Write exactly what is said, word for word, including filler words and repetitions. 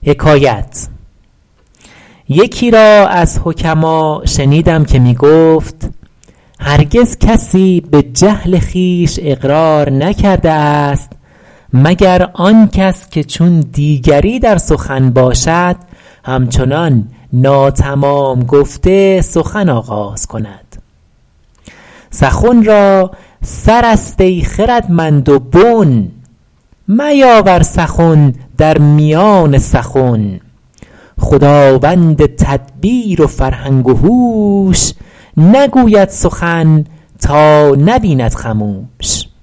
یکی را از حکما شنیدم که می گفت هرگز کسی به جهل خویش اقرار نکرده است مگر آن کس که چون دیگری در سخن باشد همچنان ناتمام گفته سخن آغاز کند. سخن را سر است ای خردمند و بن، میاور سخن در میان سخن. خداوند تدبیر و فرهنگ و هوش نگوید سخن تا نبیند خموش.